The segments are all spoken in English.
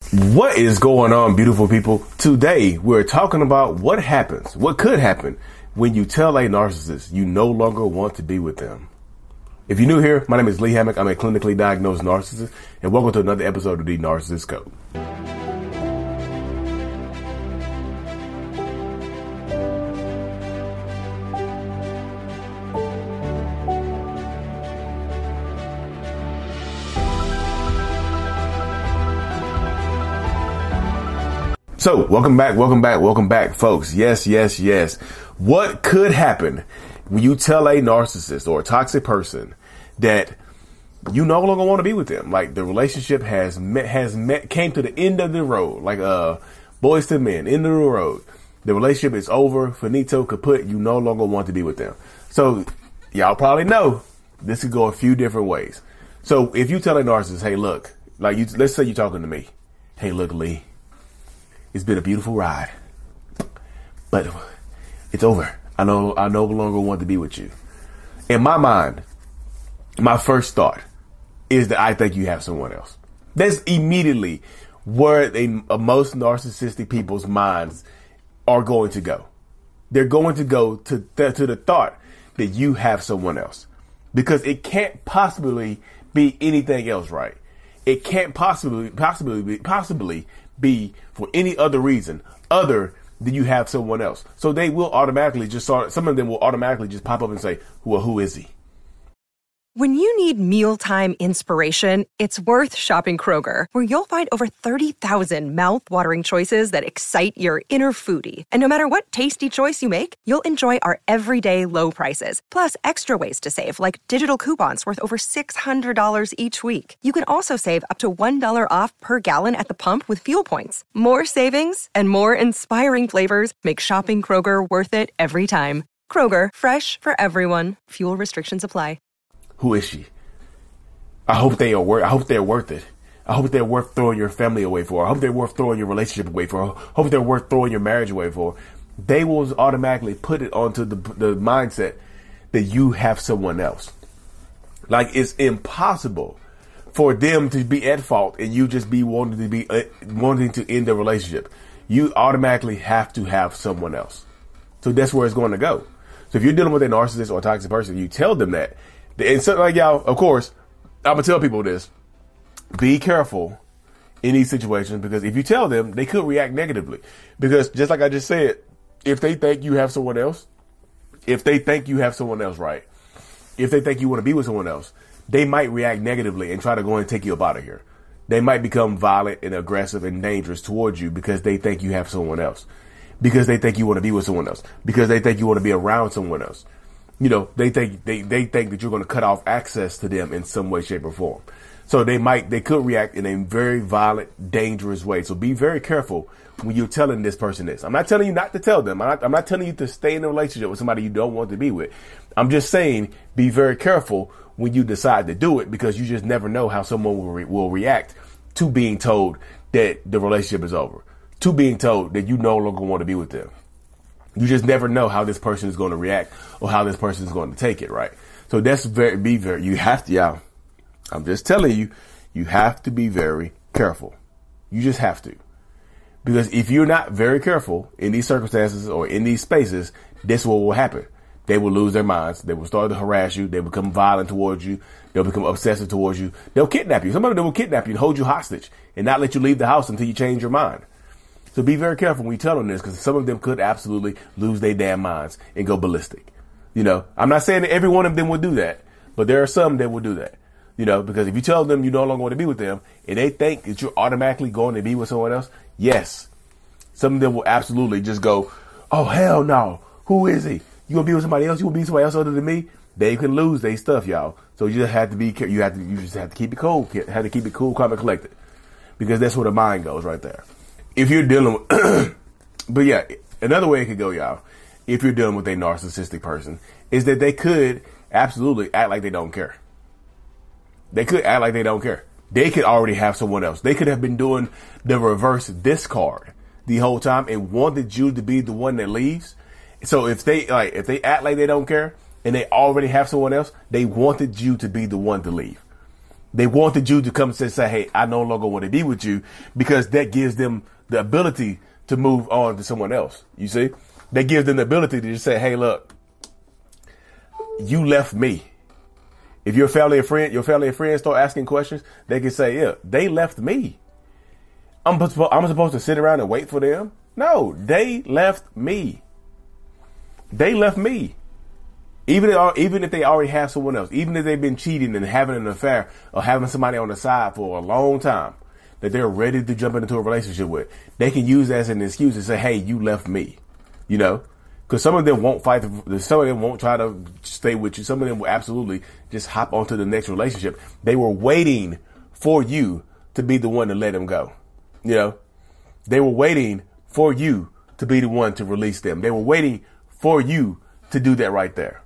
What is going on, beautiful people? Today, we're talking about what happens, what could happen when you tell a narcissist you no longer want to be with them. If you're new here, my name is Lee Hammock. I'm a clinically diagnosed narcissist, and welcome to another episode of The Narcissist Code. So, welcome back, folks. Yes. What could happen when you tell a narcissist or a toxic person that you no longer want to be with them? Like, the relationship came to the end of the road, like Boys to Men, end of the road. The relationship is over, finito, kaput. You no longer want to be with them. So, y'all probably know this could go a few different ways. So, if you tell a narcissist, hey, look, let's say you're talking to me. Hey, look, Lee. It's been a beautiful ride, but it's over. I no longer want to be with you. In my mind, my first thought is that I think you have someone else. That's immediately where most narcissistic people's minds are going to go. They're going to go to the thought that you have someone else, because it can't possibly be anything else, right? It can't possibly be for any other reason other than you have someone else. So they will automatically some of them will automatically just pop up and say, well, who is he? When you need mealtime inspiration, it's worth shopping Kroger, where you'll find over 30,000 mouth-watering choices that excite your inner foodie. And no matter what tasty choice you make, you'll enjoy our everyday low prices, plus extra ways to save, like digital coupons worth over $600 each week. You can also save up to $1 off per gallon at the pump with fuel points. More savings and more inspiring flavors make shopping Kroger worth it every time. Kroger, fresh for everyone. Fuel restrictions apply. Who is she? I hope they're worth it. I hope they're worth throwing your family away for. I hope they're worth throwing your relationship away for. I hope they're worth throwing your marriage away for. They will automatically put it onto the mindset that you have someone else. Like, it's impossible for them to be at fault and you just be wanting to end the relationship. You automatically have to have someone else. So that's where it's going to go. So if you're dealing with a narcissist or a toxic person, you tell them that. And so, like, y'all, of course, I'm going to tell people this. Be careful in these situations, because if you tell them, they could react negatively. Because just like I just said, if they think you have someone else, right? If they think you want to be with someone else, they might react negatively and try to go and take you up out of here. They might become violent and aggressive and dangerous towards you because they think you have someone else. Because they think you want to be with someone else. Because they think you want to be around someone else. You know, they think that you're going to cut off access to them in some way, shape, or form. So they could react in a very violent, dangerous way. So be very careful when you're telling this person this. I'm not telling you not to tell them. I'm not telling you to stay in a relationship with somebody you don't want to be with. I'm just saying, be very careful when you decide to do it, because you just never know how someone will react to being told that the relationship is over, to being told that you no longer want to be with them. You just never know how this person is going to react or how this person is going to take it, right? So you have to, y'all, I'm just telling you, you have to be very careful. You just have to. Because if you're not very careful in these circumstances or in these spaces, this is what will happen. They will lose their minds. They will start to harass you. They become violent towards you. They'll become obsessive towards you. They'll kidnap you. Some of them will kidnap you and hold you hostage and not let you leave the house until you change your mind. So be very careful when you tell them this, because some of them could absolutely lose their damn minds and go ballistic. You know, I'm not saying that every one of them will do that, but there are some that will do that. You know, because if you tell them you no longer want to be with them and they think that you're automatically going to be with someone else, yes, some of them will absolutely just go, oh, hell no. Who is he? You gonna be with somebody else? You gonna be with somebody else other than me? They can lose their stuff, y'all. So you just have to be careful. You just have to keep it cool. Have to keep it cool, calm, and collected, because that's where the mind goes right there. If you're dealing with, but yeah, another way it could go, y'all, if you're dealing with a narcissistic person, is that they could absolutely act like they don't care. They could act like they don't care. They could already have someone else. They could have been doing the reverse discard the whole time and wanted you to be the one that leaves. So if they act like they don't care and they already have someone else, they wanted you to be the one to leave. They wanted you to come and say, hey, I no longer want to be with you, because that gives them the ability to move on to someone else. You see, that gives them the ability to just say, hey, look, you left me. If your family and friends start asking questions, they can say, yeah, they left me. I'm supposed to sit around and wait for them? No, they left me. They left me. Even if they already have someone else, even if they've been cheating and having an affair or having somebody on the side for a long time that they're ready to jump into a relationship with, they can use that as an excuse to say, hey, you left me, you know, because some of them won't fight. Some of them won't try to stay with you. Some of them will absolutely just hop onto the next relationship. They were waiting for you to be the one to let them go. You know, they were waiting for you to be the one to release them. They were waiting for you to do that right there.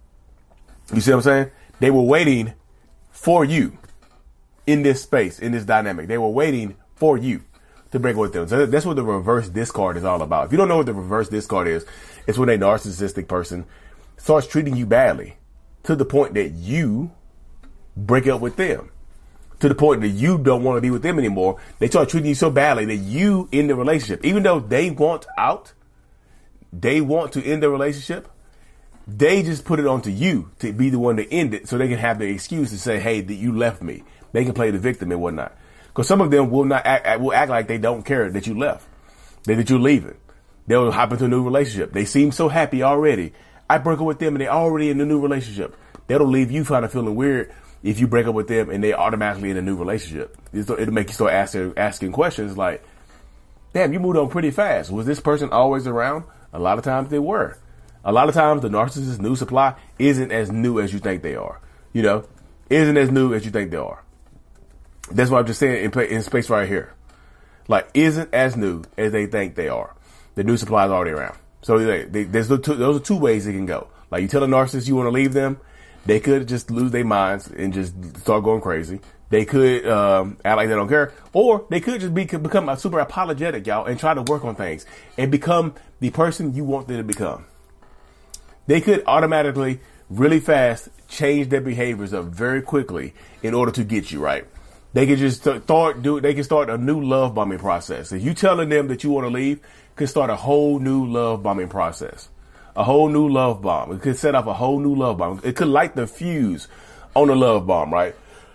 You see what I'm saying? They were waiting for you in this space, in this dynamic. They were waiting for you to break with them. So that's what the reverse discard is all about. If you don't know what the reverse discard is, it's when a narcissistic person starts treating you badly to the point that you break up with them, to the point that you don't want to be with them anymore. They start treating you so badly that you end the relationship. Even though they want out, they want to end the relationship, they just put it onto you to be the one to end it so they can have the excuse to say, hey, that you left me. They can play the victim and whatnot. Because some of them will act like they don't care that you left, that you're leaving. They'll hop into a new relationship. They seem so happy already. I broke up with them and they're already in a new relationship. That'll leave you kind of feeling weird if you break up with them and they automatically in a new relationship. It'll make you start asking questions like, damn, you moved on pretty fast. Was this person always around? A lot of times they were. A lot of times the narcissist's new supply isn't as new as you think they are. You know, isn't as new as you think they are. That's what I'm just saying in space right here. Like, isn't as new as they think they are. The new supply is already around. So those are two ways it can go. Like, you tell a narcissist you want to leave them, they could just lose their minds and just start going crazy. They could act like they don't care, or they could just become super apologetic, y'all, and try to work on things and become the person you want them to become. They could automatically, really fast, change their behaviors up very quickly in order to get you right. They can just start a new love bombing process. If you telling them that you want to leave, could start a whole new love bombing process. A whole new love bomb. It could set off a whole new love bomb. It could light the fuse on the love bomb, right?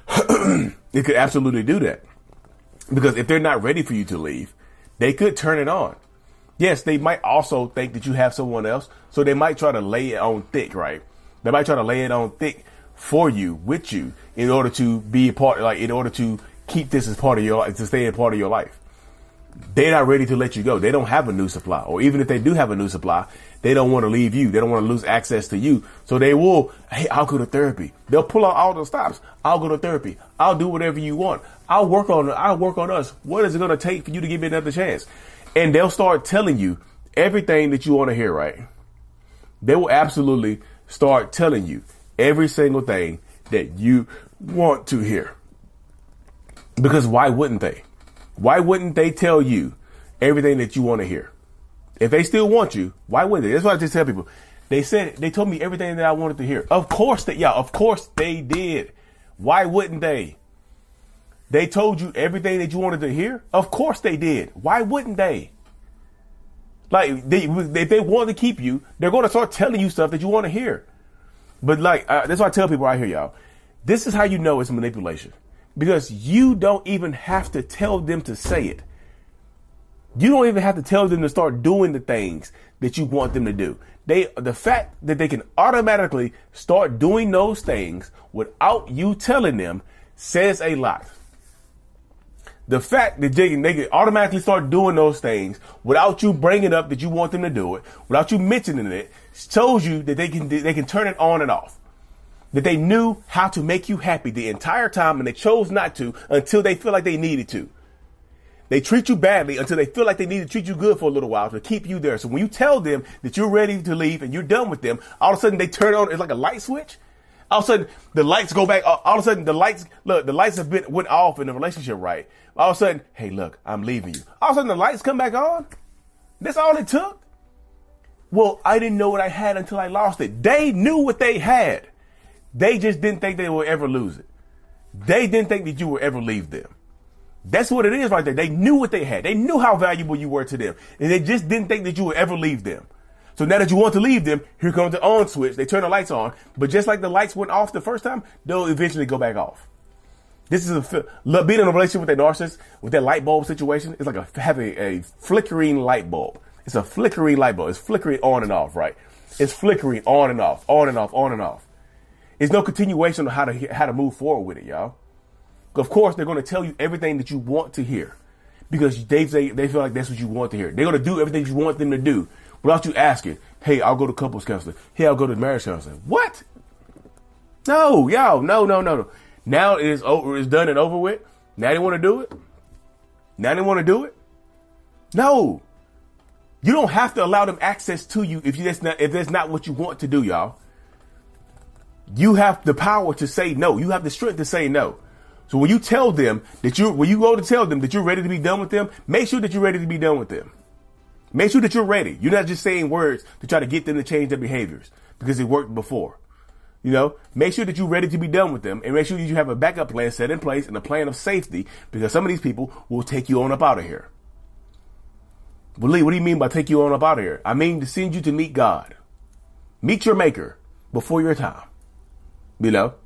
It could absolutely do that. Because if they're not ready for you to leave, they could turn it on. Yes, they might also think that you have someone else, so they might try to lay it on thick, right? They might try to lay it on thick for you, with you, in order to be a part, like in order to keep this as part of your life, to stay a part of your life. They're not ready to let you go. They don't have a new supply, or even if they do have a new supply, they don't want to leave you. They don't want to lose access to you. So they will, hey, I'll go to therapy. They'll pull out all the stops. I'll go to therapy. I'll do whatever you want. I'll work on us. What is it going to take for you to give me another chance? And they'll start telling you everything that you want to hear, right? They will absolutely start telling you every single thing that you want to hear. Because why wouldn't they? Why wouldn't they tell you everything that you want to hear? If they still want you, why wouldn't they? That's what I just tell people. They told me everything that I wanted to hear. Of course they did. Why wouldn't they? They told you everything that you wanted to hear? Of course they did. Why wouldn't they? Like, if they want to keep you, they're going to start telling you stuff that you want to hear. But that's why I tell people right here, y'all. This is how you know it's manipulation. Because you don't even have to tell them to say it. You don't even have to tell them to start doing the things that you want them to do. The fact that they can automatically start doing those things without you telling them says a lot. The fact that they can automatically start doing those things without you bringing up that you want them to do it, without you mentioning it, shows you that they can turn it on and off. That they knew how to make you happy the entire time, and they chose not to until they feel like they needed to. They treat you badly until they feel like they need to treat you good for a little while to keep you there. So when you tell them that you're ready to leave and you're done with them, all of a sudden they turn on. It's like a light switch. All of a sudden the lights go back. All of a sudden the lights went off in the relationship, right? All of a sudden, hey, look, I'm leaving you. All of a sudden the lights come back on. That's all it took. Well, I didn't know what I had until I lost it. They knew what they had. They just didn't think they would ever lose it. They didn't think that you would ever leave them. That's what it is right there. They knew what they had. They knew how valuable you were to them. And they just didn't think that you would ever leave them. So now that you want to leave them, here comes the on switch. They turn the lights on. But just like the lights went off the first time, they'll eventually go back off. This is being in a relationship with a narcissist, with that light bulb situation, it's like having a flickering light bulb. It's a flickering light bulb. It's flickering on and off, right? It's flickering on and off, on and off, on and off. There's no continuation on how to move forward with it, y'all. Of course, they're going to tell you everything that you want to hear because they feel like that's what you want to hear. They're going to do everything you want them to do without you asking, hey, I'll go to couples counseling. Hey, I'll go to marriage counseling. What? No, y'all, no. Now it is over. It's done and over with. Now they want to do it. No. You don't have to allow them access to you if that's not what you want to do, y'all. You have the power to say no. You have the strength to say no. So when you tell them when you go to tell them that you're ready to be done with them, make sure that you're ready to be done with them. Make sure that you're ready. You're not just saying words to try to get them to change their behaviors because it worked before. You know, make sure that you're ready to be done with them and make sure that you have a backup plan set in place and a plan of safety because some of these people will take you on up out of here. Well, Lee, what do you mean by take you on up out of here? I mean to send you to meet God. Meet your maker before your time. You know?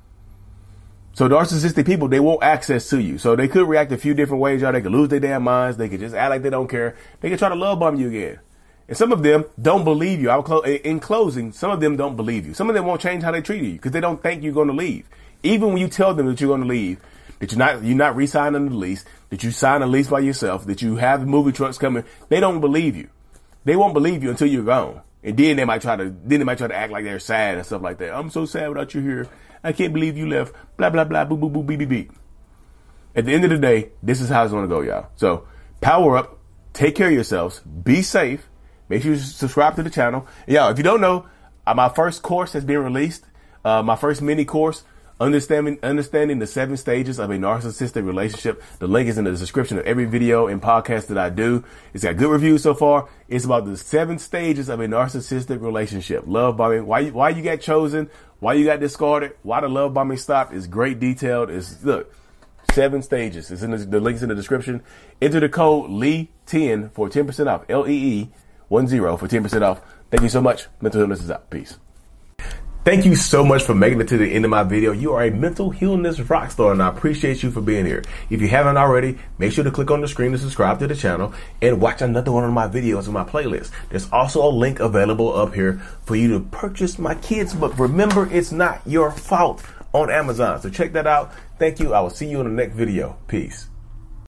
So narcissistic people, they want access to you. So they could react a few different ways, y'all. They could lose their damn minds. They could just act like they don't care. They could try to love bomb you again. And some of them don't believe you. In closing, some of them don't believe you. Some of them won't change how they treat you because they don't think you're going to leave. Even when you tell them that you're going to leave, that you're not re-signing the lease, that you sign a lease by yourself, that you have movie trucks coming, they don't believe you. They won't believe you until you're gone. And then they might try to act like they're sad and stuff like that. I'm so sad without you here. I can't believe you left. Blah, blah, blah, boo, boo, boo, beep, beep, beep. At the end of the day, this is how it's going to go, y'all. So power up, take care of yourselves, be safe. Make sure you subscribe to the channel. Y'all, if you don't know, my first course has been released. My first mini course, Understanding the 7 stages of a narcissistic relationship. The link is in the description of every video and podcast that I do. It's got good reviews so far. It's about the 7 stages of a narcissistic relationship. Love bombing. Why you got chosen? Why you got discarded? Why the love bombing stopped? Is great detailed. Look, 7 stages. It's in the links in the description. Enter the code LEE10 for 10% off. LEE10 for 10% off. Thank you so much. Mental Healness is out. Peace. Thank you so much for making it to the end of my video. You are a mental healness rock star, and I appreciate you for being here. If you haven't already, make sure to click on the screen to subscribe to the channel and watch another one of my videos in my playlist. There's also a link available up here for you to purchase my kids' book, Remember It's Not Your Fault, on Amazon. So check that out. Thank you. I will see you in the next video. Peace.